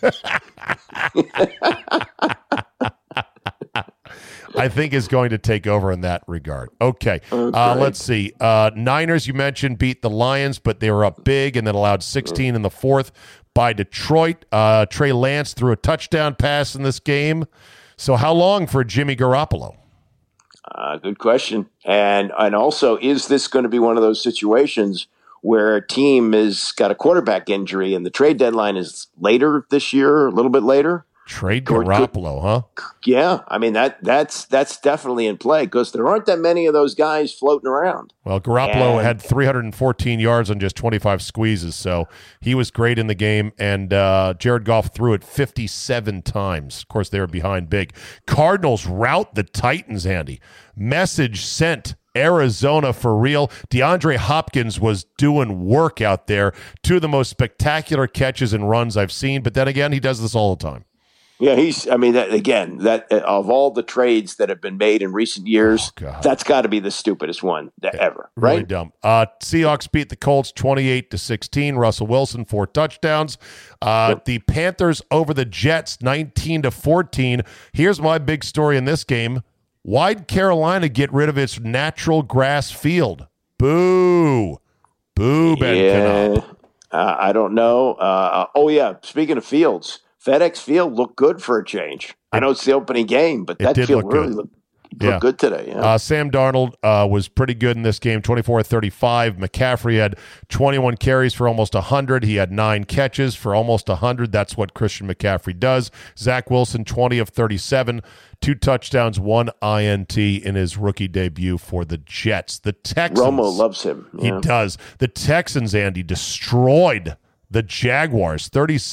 I think is going to take over in that regard. Okay. Let's see. Niners, you mentioned, beat the Lions, but they were up big and then allowed 16 in the fourth by Detroit. Trey Lance threw a touchdown pass in this game. So how long for Jimmy Garoppolo? Good question. And also, is this going to be one of those situations where a team has got a quarterback injury and the trade deadline is later this year, a little bit later? Trade Garoppolo, huh? Yeah, I mean that's definitely in play because there aren't that many of those guys floating around. Well, Garoppolo had 314 yards on just 25 squeezes, so he was great in the game. And Jared Goff threw it 57 times. Of course, they were behind big. Cardinals rout the Titans, Andy. Message sent. Arizona for real. DeAndre Hopkins was doing work out there. 2 of the most spectacular catches and runs I've seen. But then again, he does this all the time. Yeah, that of all the trades that have been made in recent years, that's got to be the stupidest one ever, right? Really dumb. Seahawks beat the Colts 28-16. Russell Wilson 4 touchdowns. The Panthers over the Jets 19-14. Here's my big story in this game. Why'd Carolina get rid of its natural grass field? Boo. Boo, Ben Cannell. I don't know. Speaking of fields, FedEx Field looked good for a change. I know it's the opening game, but that field really looked good today. Yeah. Sam Darnold was pretty good in this game, 24-35. McCaffrey had 21 carries for almost 100. He had 9 catches for almost 100. That's what Christian McCaffrey does. Zach Wilson, 20 of 37, 2 touchdowns, 1 INT in his rookie debut for the Jets. The Texans. Romo loves him. Yeah. He does. The Texans, Andy, destroyed the Jaguars,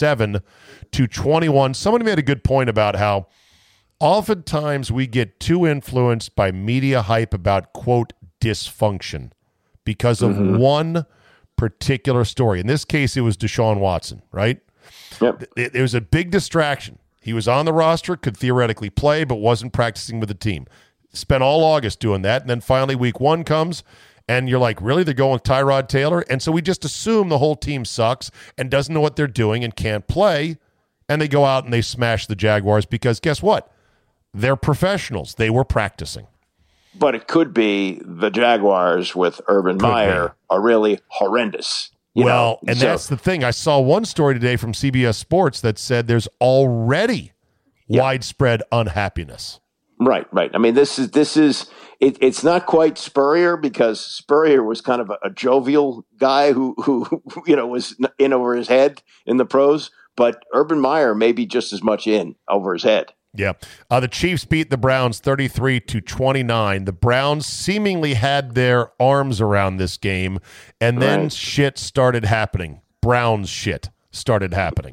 37-21. Somebody made a good point about how oftentimes we get too influenced by media hype about, quote, dysfunction because of one particular story. In this case, it was Deshaun Watson, right? Yep. It was a big distraction. He was on the roster, could theoretically play, but wasn't practicing with the team. Spent all August doing that, and then finally week 1 comes, and you're like, really? They're going with Tyrod Taylor? And so we just assume the whole team sucks and doesn't know what they're doing and can't play, and they go out and they smash the Jaguars because guess what? They're professionals. They were practicing. But it could be the Jaguars with Urban Meyer are really horrendous. That's the thing. I saw one story today from CBS Sports that said there's already widespread unhappiness. Right. I mean, it's not quite Spurrier because Spurrier was kind of a jovial guy who was in over his head in the pros, but Urban Meyer may be just as much in over his head. Yeah. The Chiefs beat the Browns 33-29. The Browns seemingly had their arms around this game, and then shit started happening. Browns shit started happening.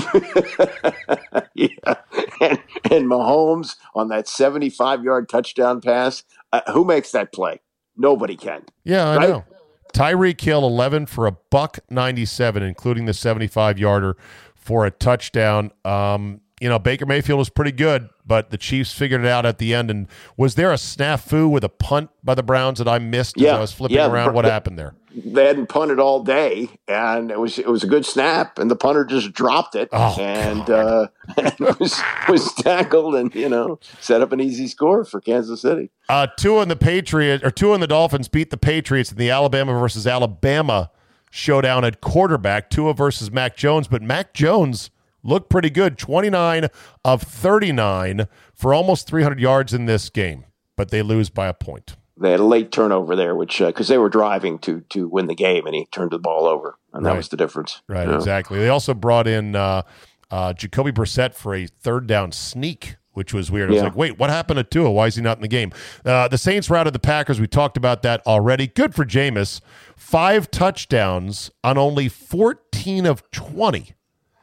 Yeah. And Mahomes on that 75-yard touchdown pass, who makes that play? Nobody can. Yeah, I know. Tyreek Hill, 11 for $197, including the 75-yarder for a touchdown. Baker Mayfield was pretty good, but the Chiefs figured it out at the end. And was there a snafu with a punt by the Browns that I missed as I was flipping around? What happened there? They hadn't punted all day, and it was a good snap, and the punter just dropped it, and was tackled, and set up an easy score for Kansas City. Two in the Dolphins beat the Patriots in the Alabama versus Alabama showdown at quarterback. Tua versus Mac Jones, but Mac Jones looked pretty good, 29 of 39 for almost 300 yards in this game, but they lose by a point. They had a late turnover there, which because they were driving to win the game, and he turned the ball over, and that was the difference. Right, exactly. They also brought in Jacoby Brissett for a third down sneak, which was weird. I was like, wait, what happened to Tua? Why is he not in the game? The Saints routed the Packers. We talked about that already. Good for Jameis. 5 touchdowns on only 14 of 20.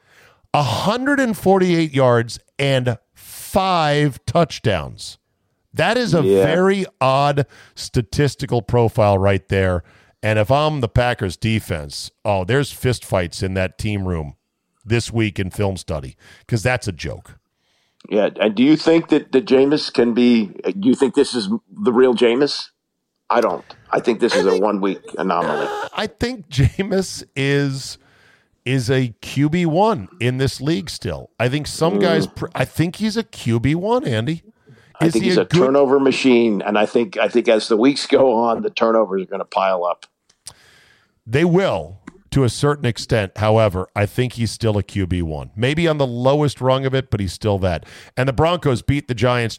148 yards and 5 touchdowns. That is a very odd statistical profile right there. And if I'm the Packers defense, there's fistfights in that team room this week in film study, because that's a joke. Yeah, and do you think that Jameis can be – do you think this is the real Jameis? I don't. I think this is a 1-week anomaly. I think Jameis is a QB1 in this league still. I think some guys I think he's a QB1, Andy. I think he's a turnover machine, and I think as the weeks go on, the turnovers are going to pile up. They will, to a certain extent. However, I think he's still a QB1. Maybe on the lowest rung of it, but he's still that. And the Broncos beat the Giants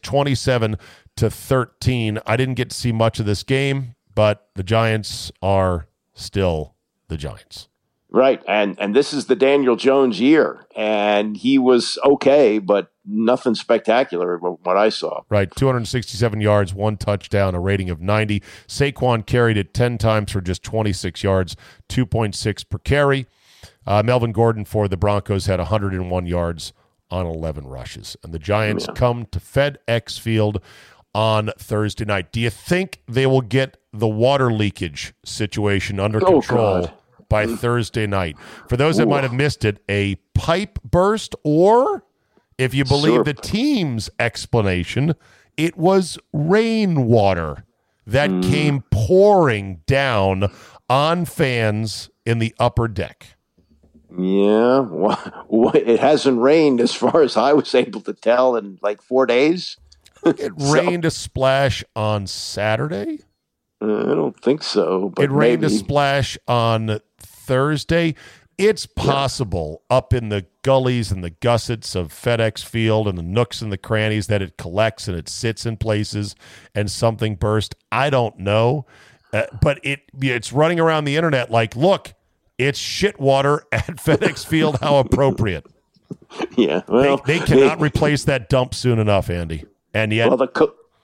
27-13. I didn't get to see much of this game, but the Giants are still the Giants. Right, and this is the Daniel Jones year, and he was okay, but nothing spectacular what I saw. Right, 267 yards, 1 touchdown, a rating of 90. Saquon carried it 10 times for just 26 yards, 2.6 per carry. Melvin Gordon for the Broncos had 101 yards on 11 rushes. And the Giants come to FedEx Field on Thursday night. Do you think they will get the water leakage situation under control by Thursday night? For those that might have missed it, a pipe burst, or if you believe the team's explanation, it was rainwater that came pouring down on fans in the upper deck. Yeah, well, it hasn't rained as far as I was able to tell in like 4 days. It rained a splash on Saturday. I don't think so. But it rained maybe. A splash on Thursday. It's possible up in the gullies and the gussets of FedEx Field and the nooks and the crannies that it collects and it sits in places and something burst. I don't know. But it's running around the internet like, look, it's shit water at FedEx Field. How appropriate. Yeah. Well, they cannot replace that dump soon enough, Andy. And yet, well, the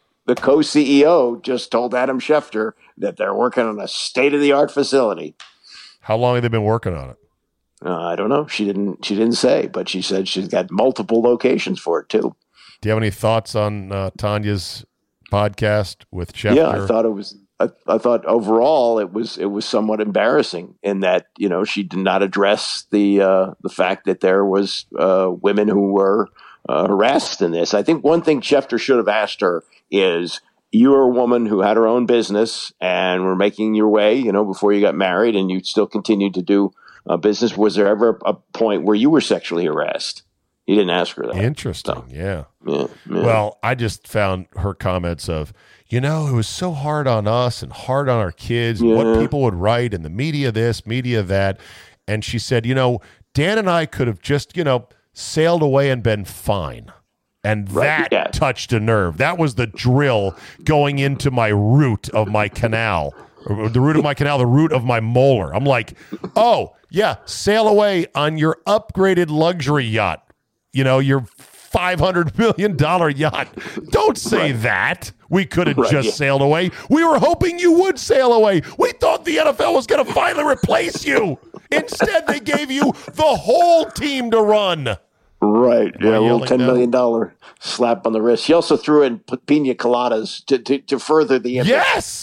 co-CEO just told Adam Schefter that they're working on a state-of-the-art facility. How long have they been working on it? I don't know. She didn't say, but she said she's got multiple locations for it too. Do you have any thoughts on Tanya's podcast with Schefter? Yeah, I thought it was. I thought overall it was somewhat embarrassing in that she did not address the fact that there was women who were harassed in this. I think one thing Schefter should have asked her is, you were a woman who had her own business and were making your way, before you got married, and you still continued to do business. Was there ever a point where you were sexually harassed? He didn't ask her that. Interesting. So, yeah. Yeah. Well, I just found her comments of, it was so hard on us and hard on our kids, what people would write in the media this, media that. And she said, Dan and I could have just, sailed away and been fine. And that touched a nerve. That was the drill going into my root of my canal. Or the root of my canal, the root of my molar. I'm like, oh, yeah, sail away on your upgraded luxury yacht. Your $500 million yacht. Don't say that. We could have just sailed away. We were hoping you would sail away. We thought the NFL was going to finally replace you. Instead, they gave you the whole team to run. Right. Yeah, a little $10 million slap on the wrist. She also threw in pina coladas to further the image. Yes.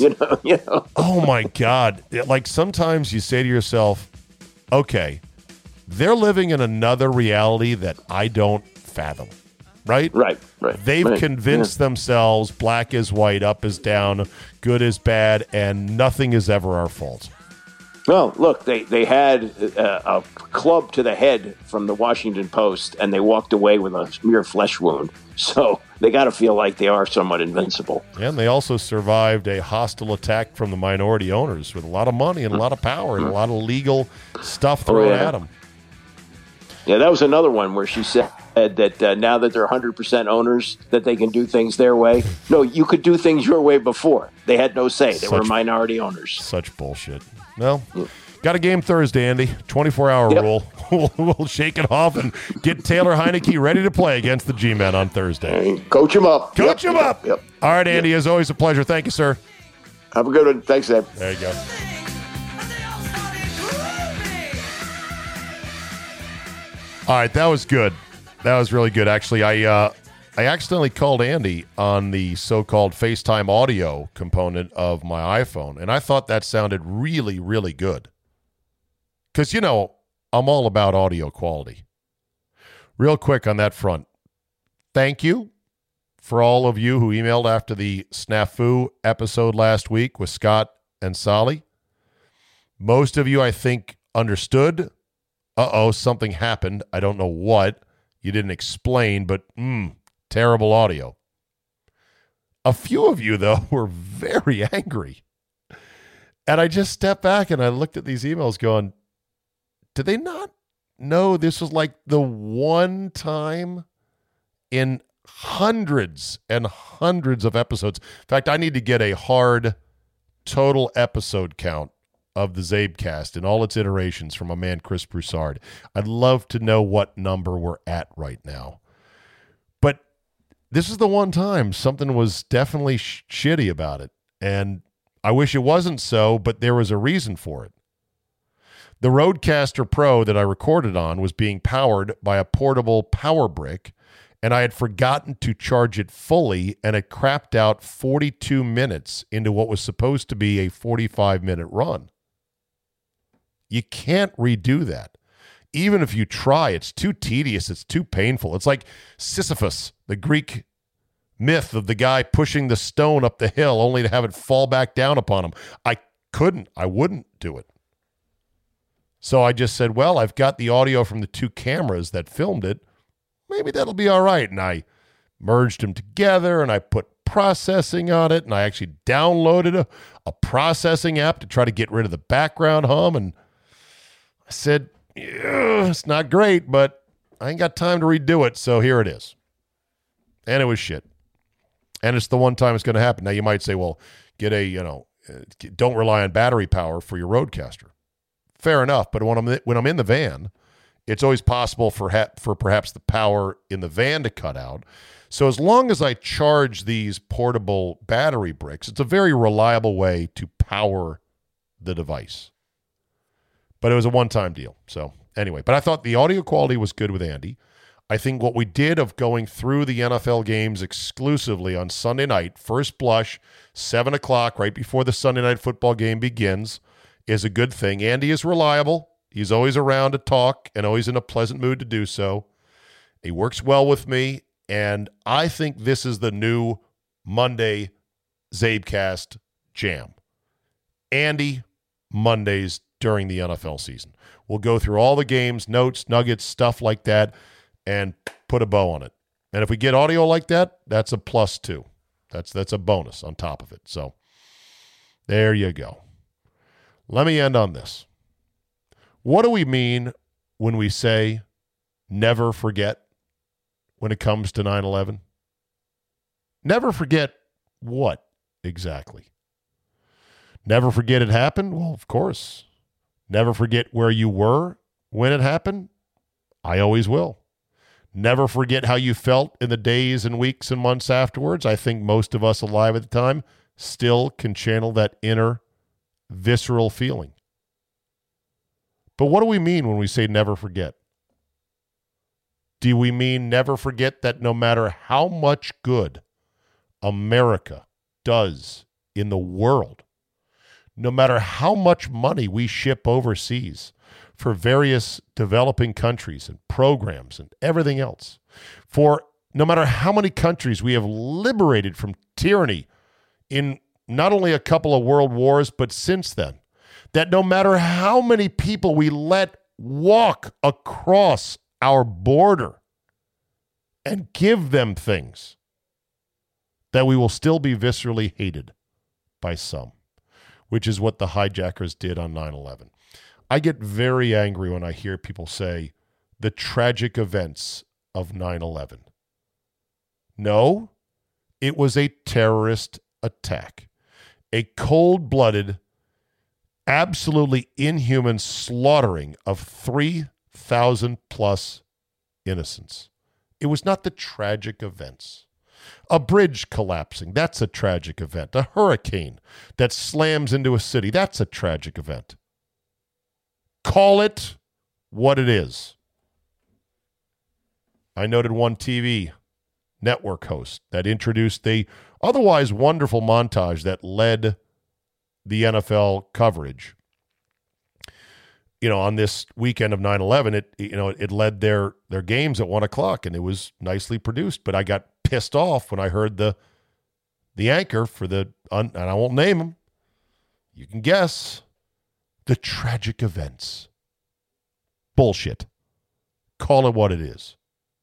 Oh, my God. Like sometimes you say to yourself, okay, they're living in another reality that I don't fathom. Right? Right. They've convinced themselves black is white, up is down, good is bad, and nothing is ever our fault. Well, look, they had a club to the head from the Washington Post, and they walked away with a mere flesh wound. So they got to feel like they are somewhat invincible. And they also survived a hostile attack from the minority owners with a lot of money and a lot of power and a lot of legal stuff thrown at them. Yeah, that was another one where she said that now that they're 100% owners, that they can do things their way. No, you could do things your way before. They had no say. They were minority owners. Such bullshit. Well, got a game Thursday, Andy. 24-hour rule. We'll shake it off and get Taylor Heineke ready to play against the G-Men on Thursday. Coach him up. Coach him up. Yep. All right, Andy, as always, a pleasure. Thank you, sir. Have a good one. Thanks, Ed. There you go. All right, that was good. That was really good. Actually, I accidentally called Andy on the so-called FaceTime audio component of my iPhone, and I thought that sounded really, really good. Because, you know, I'm all about audio quality. Real quick on that front, thank you for all of you who emailed after the Snafu episode last week with Scott and Solly. Most of you, I think, understood. Something happened. I don't know what. You didn't explain, but terrible audio. A few of you, though, were very angry. And I just stepped back and I looked at these emails going, did they not know this was like the one time in hundreds and hundreds of episodes? In fact, I need to get a hard total episode count of the Zabecast in all its iterations from my man Chris Broussard. I'd love to know what number we're at right now. But this is the one time something was definitely shitty about it. And I wish it wasn't so, but there was a reason for it. The Rodecaster Pro that I recorded on was being powered by a portable power brick, and I had forgotten to charge it fully, and it crapped out 42 minutes into what was supposed to be a 45-minute run. You can't redo that. Even if you try, it's too tedious. It's too painful. It's like Sisyphus, the Greek myth of the guy pushing the stone up the hill only to have it fall back down upon him. I wouldn't do it. So I just said, well, I've got the audio from the two cameras that filmed it. Maybe that'll be all right. And I merged them together, and I put processing on it, and I actually downloaded a processing app to try to get rid of the background hum, and I said, yeah, it's not great, but I ain't got time to redo it, so here it is. And it was shit. And it's the one time it's going to happen. Now, you might say, well, don't rely on battery power for your Rodecaster. Fair enough, but when I'm in the van, it's always possible for perhaps the power in the van to cut out. So as long as I charge these portable battery bricks, it's a very reliable way to power the device. But it was a one-time deal. So anyway, but I thought the audio quality was good with Andy. I think what we did of going through the NFL games exclusively on Sunday night, first blush, 7 o'clock, right before the Sunday night football game begins, is a good thing. Andy is reliable. He's always around to talk and always in a pleasant mood to do so. He works well with me, and I think this is the new Monday Zabecast jam. Andy, Mondays during the NFL season. We'll go through all the games, notes, nuggets, stuff like that, and put a bow on it. And if we get audio like that, that's a plus too. That's a bonus on top of it. So there you go. Let me end on this. What do we mean when we say never forget when it comes to 9/11? Never forget what exactly? Never forget it happened? Well, of course. Never forget where you were when it happened? I always will. Never forget how you felt in the days and weeks and months afterwards? I think most of us alive at the time still can channel that inner visceral feeling. But what do we mean when we say never forget? Do we mean never forget that no matter how much good America does in the world, no matter how much money we ship overseas for various developing countries and programs and everything else, for no matter how many countries we have liberated from tyranny in not only a couple of world wars, but since then, that no matter how many people we let walk across our border and give them things, that we will still be viscerally hated by some, which is what the hijackers did on 9/11. I get very angry when I hear people say the tragic events of 9/11. No, it was a terrorist attack. A cold-blooded, absolutely inhuman slaughtering of 3,000-plus innocents. It was not the tragic events. A bridge collapsing, that's a tragic event. A hurricane that slams into a city, that's a tragic event. Call it what it is. I noted one TV network host that introduced the otherwise wonderful montage that led the NFL coverage. On this weekend of 9/11, it led their games at 1 o'clock, and it was nicely produced. But I got pissed off when I heard the anchor for and I won't name him. You can guess. The tragic events. Bullshit. Call it what it is.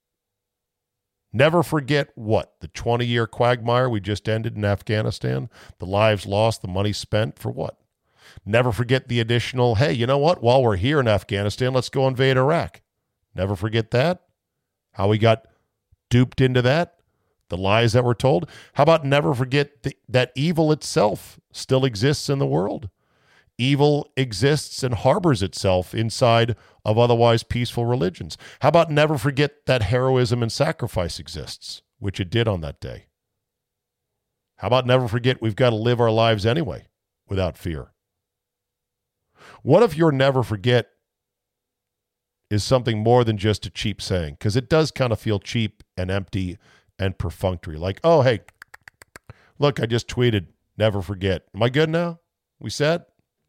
Never forget what? The 20-year quagmire we just ended in Afghanistan? The lives lost, the money spent for what? Never forget the additional, hey, you know what? While we're here in Afghanistan, let's go invade Iraq. Never forget that? How we got duped into that? The lies that were told? How about never forget that evil itself still exists in the world? Evil exists and harbors itself inside of otherwise peaceful religions. How about never forget that heroism and sacrifice exists, which it did on that day? How about never forget we've got to live our lives anyway without fear? What if your never forget is something more than just a cheap saying? Because it does kind of feel cheap and empty and perfunctory. Like, oh, hey, look, I just tweeted, never forget. Am I good now? We said?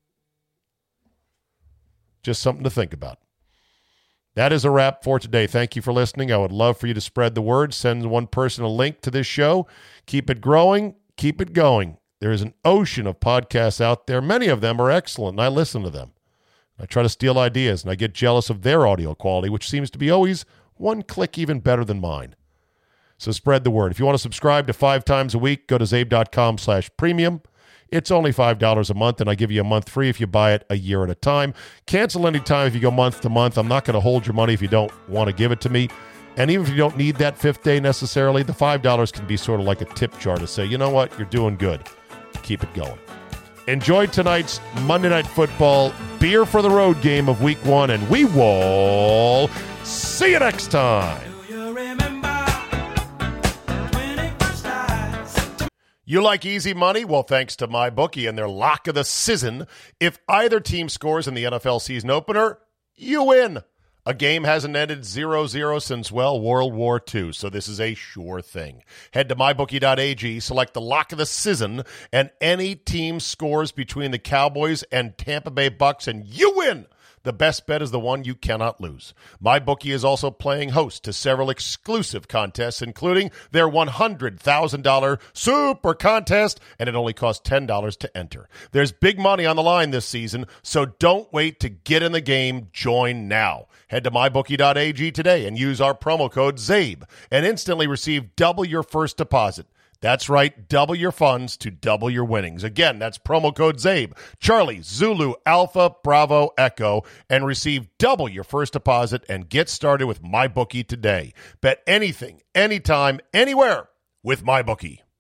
Just something to think about. That is a wrap for today. Thank you for listening. I would love for you to spread the word. Send one person a link to this show. Keep it growing. Keep it going. There is an ocean of podcasts out there. Many of them are excellent, and I listen to them. I try to steal ideas, and I get jealous of their audio quality, which seems to be always one click even better than mine. So spread the word. If you want to subscribe to 5 times a week, go to zabe.com/premium. It's only $5 a month, and I give you a month free if you buy it a year at a time. Cancel anytime if you go month to month. I'm not going to hold your money if you don't want to give it to me. And even if you don't need that 5th day necessarily, the $5 can be sort of like a tip jar to say, you know what, you're doing good. Keep it going. Enjoy tonight's Monday Night Football beer for the road game of Week 1, and we will see you next time. You like easy money? Well, thanks to MyBookie and their lock of the season, if either team scores in the NFL season opener, you win. A game hasn't ended 0-0 since, World War II, so this is a sure thing. Head to MyBookie.ag, select the lock of the season, and any team scores between the Cowboys and Tampa Bay Bucks, and you win! The best bet is the one you cannot lose. MyBookie is also playing host to several exclusive contests, including their $100,000 Super Contest, and it only costs $10 to enter. There's big money on the line this season, so don't wait to get in the game. Join now. Head to MyBookie.ag today and use our promo code ZABE and instantly receive double your first deposit. That's right, double your funds to double your winnings. Again, that's promo code ZABE, Charlie, Zulu, Alpha, Bravo, Echo, and receive double your first deposit and get started with MyBookie today. Bet anything, anytime, anywhere with MyBookie.